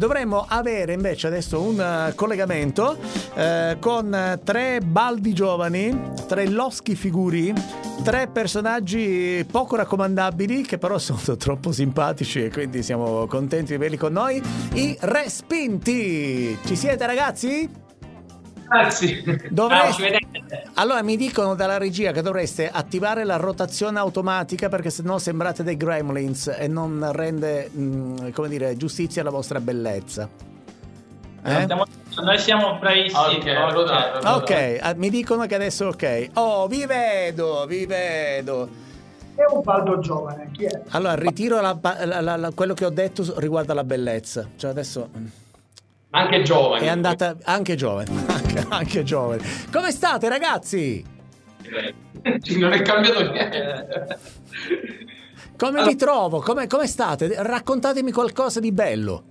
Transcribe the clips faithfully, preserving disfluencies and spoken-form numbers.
dovremmo avere invece adesso un uh, collegamento uh, con tre baldi giovani, tre loschi figuri, tre personaggi poco raccomandabili che però sono troppo simpatici e quindi siamo contenti di averli con noi, i Respinti. Ci siete, ragazzi? Grazie. Dovreste... Allora mi dicono dalla regia che dovreste attivare la rotazione automatica perché sennò sembrate dei gremlins e non rende mh, come dire giustizia alla vostra bellezza. Eh? Stiamo... Noi siamo bravissimi. Ok, rotate, ok, ah, mi dicono che adesso ok. Oh, vi vedo, vi vedo. È un baldo giovane, chi è? Allora ritiro la, la, la, la, quello che ho detto riguardo alla bellezza. Cioè adesso... Anche giovane. È andata anche giovane, anche, anche giovane. Come state, ragazzi? Sì, non è cambiato niente. Come allora, vi trovo? Come, come state? Raccontatemi qualcosa di bello.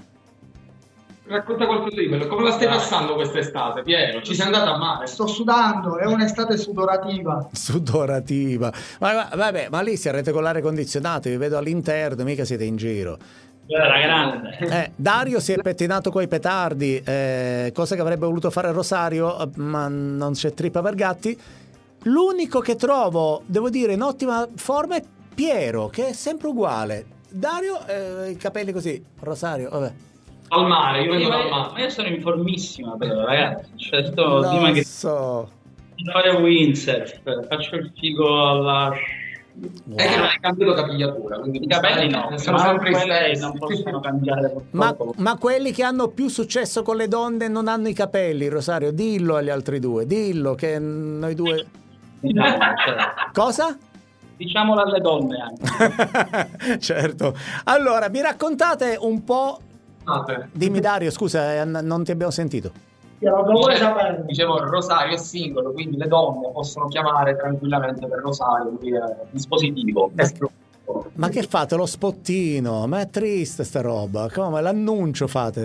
Racconta qualcosa di bello. Come la stai passando quest'estate, Piero? Ci sei andata a mare? Sto sudando, è un'estate sudorativa. Sudorativa. Ma, vabbè, ma lì siete con l'aria condizionata, vi vedo all'interno, mica siete in giro. Era grande. Eh, Dario si è pettinato coi petardi, eh, cosa che avrebbe voluto fare Rosario, ma non c'è trippa per gatti. L'unico che trovo, devo dire, in ottima forma è Piero, che è sempre uguale. Dario, eh, i capelli così. Rosario, vabbè. Al mare, io vengo ma dal io, mare. ma io sono informissima, però, ragazzi. Cioè, sto Lo prima che so. fare windsurf, faccio il figo alla... Wow. È che non hai cambiato capigliatura, quindi I capelli no, sono ma sempre i quelli stessi. non possono cambiare. Ma, ma quelli che hanno più successo con le donne non hanno i capelli, Rosario, dillo agli altri due, dillo che noi due... Diciamo, cioè, Cosa? diciamolo alle donne anche. Certo. Allora, mi raccontate un po'... Dimmi Dario, scusa, eh, non ti abbiamo sentito. Lo vuoi sapere? Dicevo, Rosario è singolo, quindi le donne possono chiamare tranquillamente per Rosario, quindi è dispositivo. Ma, ma che fate? Lo spottino? Ma è triste sta roba. Come l'annuncio fate?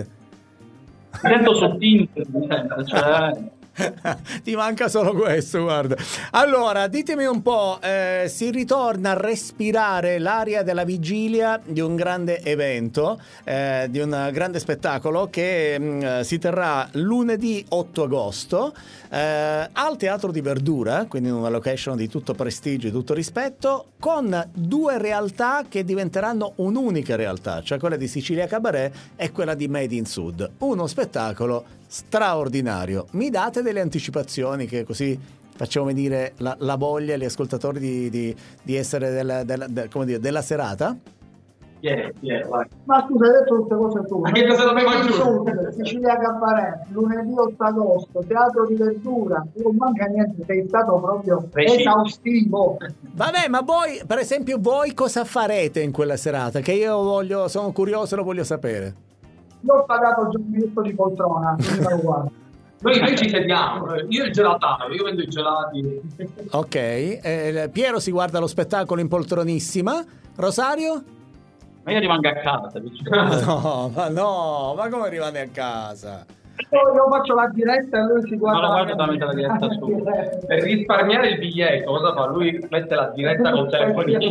Sento su Tinder, cioè... Ti manca solo questo, guarda. Allora, ditemi un po', eh, si ritorna a respirare l'aria della vigilia di un grande evento, eh, di un grande spettacolo che mh, si terrà lunedì otto agosto eh, al Teatro di Verdura, quindi in una location di tutto prestigio e tutto rispetto, con due realtà che diventeranno un'unica realtà, cioè quella di Sicilia Cabaret e quella di Made in Sud. Uno spettacolo straordinario. Mi date delle anticipazioni che così facciamo venire la, la voglia agli ascoltatori di, di, di essere della, della, de, come dire, della serata? Yeah, yeah, vai. Ma scusa, hai detto tutte cose tu. Ma che cosa dobbiamo aggiungere? Sicilia Cabaret, lunedì otto agosto, Teatro di Verdura. Non manca niente, sei stato proprio Preciso. esaustivo. Vabbè, ma voi, per esempio, voi cosa farete in quella serata? Che io voglio, sono curioso, lo voglio sapere. Io ho pagato già un biglietto di poltrona, quindi me lo guardo. Noi, noi ci sediamo, io il gelatano, io vendo i gelati. Ok, eh, Piero si guarda lo spettacolo in poltronissima. Rosario? Ma io rimango a casa. Ma no, ma no, ma come rimane a casa? Io, io faccio la diretta e lui si guarda. Ma lo guardo tramite la diretta su. Per risparmiare il biglietto, cosa fa? Lui mette la diretta col telefonino.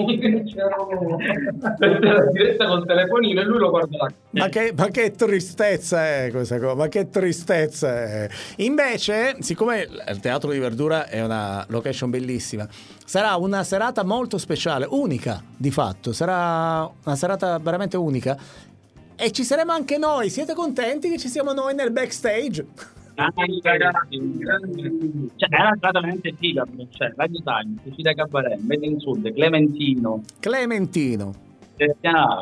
Mette la diretta col telefonino e lui lo guarda là. Ma che, ma che tristezza è questa cosa, ma che tristezza è. Invece, siccome il Teatro di Verdura è una location bellissima, sarà una serata molto speciale, unica di fatto, sarà una serata veramente unica e ci saremo anche noi. Siete contenti che ci siamo noi nel backstage? Dai, ragazzi, cioè, è una strada veramente figa, cioè, Radio Italia, Sicilia Cabaret, Made in Sud, Clementino, Clementino. Cristiano,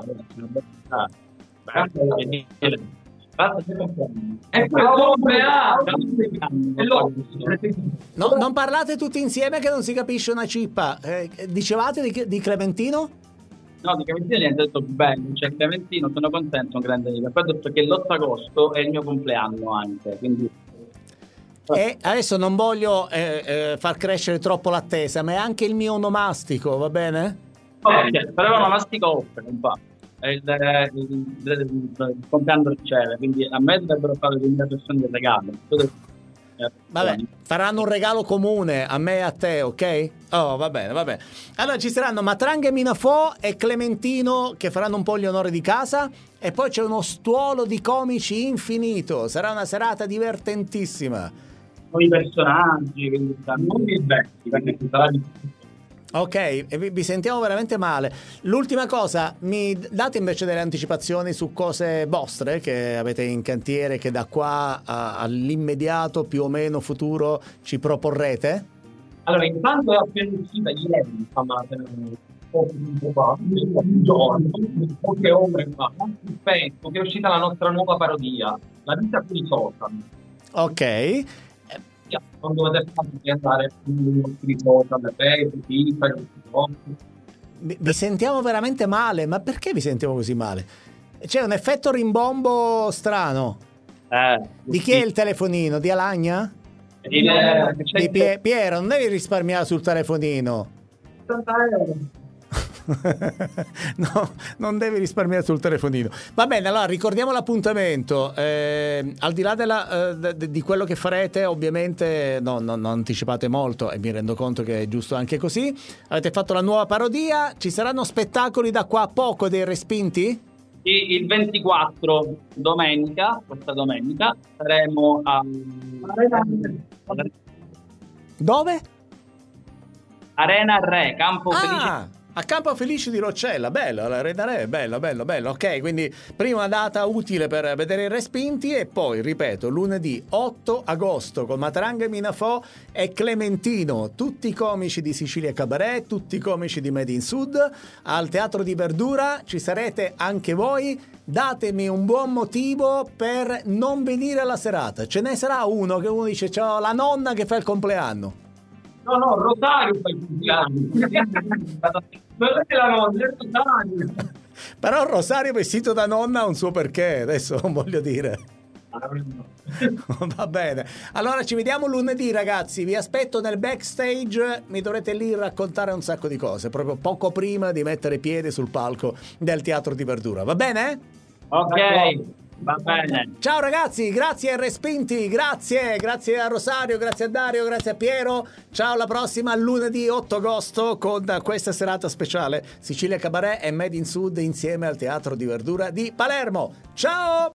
E poi compleanno. No, non parlate tutti insieme che non si capisce una cippa. Eh, dicevate di, di Clementino? No, di Clementino gli hanno detto bene, cioè Clementino sono contento, un grande amico. Poi ho detto che l'otto agosto è il mio compleanno anche, quindi... E adesso non voglio eh, eh, far crescere troppo l'attesa, ma è anche il mio onomastico, va bene? Ok, però una mastica offre, un po'. È il, il, il, il, il compleanno riceve, quindi a me dovrebbero fare duemila persone del regalo. Vabbè, faranno un regalo comune a me e a te, ok? Oh, va bene, va bene. Allora ci saranno Matranghe Minafò e Clementino che faranno un po' gli onori di casa e poi c'è uno stuolo di comici infinito. Sarà una serata divertentissima. Nuovi personaggi, quindi non diversi, perché ci sarà di Ok, e vi, vi sentiamo veramente male. L'ultima cosa, mi date invece delle anticipazioni su cose vostre che avete in cantiere che da qua a- all'immediato più o meno futuro ci proporrete? Allora, intanto è appena uscita ieri, insomma, poco tempo fa, un giorno, poche ore fa, penso che è uscita la nostra nuova parodia, La vita sui social. Ok. Non dovete fare andare sui social, Facebook, Instagram, TikTok. Vi vi sentiamo veramente male, ma perché vi sentiamo così male? C'è un effetto rimbombo strano. Eh, Di chi è il telefonino? Di Alagna? Di, Di Pie- Piero, non devi risparmiare sul telefonino. ottanta euro. No, non devi risparmiare sul telefonino. Va bene, allora ricordiamo l'appuntamento. Eh, al di là della, eh, de- di quello che farete, ovviamente no, no, non anticipate molto e mi rendo conto che è giusto anche così. Avete fatto la nuova parodia, ci saranno spettacoli da qua a poco dei Respinti? il ventiquattro, domenica, questa domenica, saremo a Dove? Arena Re, Campo Felice. Ah, a Campo Felice di Roccella, bello, la Reda Re, bello, bello, bello. Ok, quindi prima data utile per vedere i Respinti e poi, ripeto, lunedì otto agosto con Matranghe Minafò e Clementino, tutti i comici di Sicilia Cabaret, tutti i comici di Made in Sud, al Teatro di Verdura, ci sarete anche voi. Datemi un buon motivo per non venire alla serata. Ce ne sarà uno che uno dice c'ho la nonna che fa il compleanno. No, no, Rosario fa i compleanni. Non è la nonna, è Rosario. Però Rosario vestito da nonna ha un suo perché, adesso non voglio dire. Va bene, allora ci vediamo lunedì ragazzi, vi aspetto nel backstage, mi dovrete lì raccontare un sacco di cose proprio poco prima di mettere piede sul palco del Teatro di Verdura, va bene? Ok, va bene. Ciao ragazzi, grazie a Respinti, grazie, grazie a Rosario, grazie a Dario, grazie a Piero, ciao, alla prossima lunedì otto agosto con questa serata speciale Sicilia Cabaret e Made in Sud insieme al Teatro di Verdura di Palermo, ciao!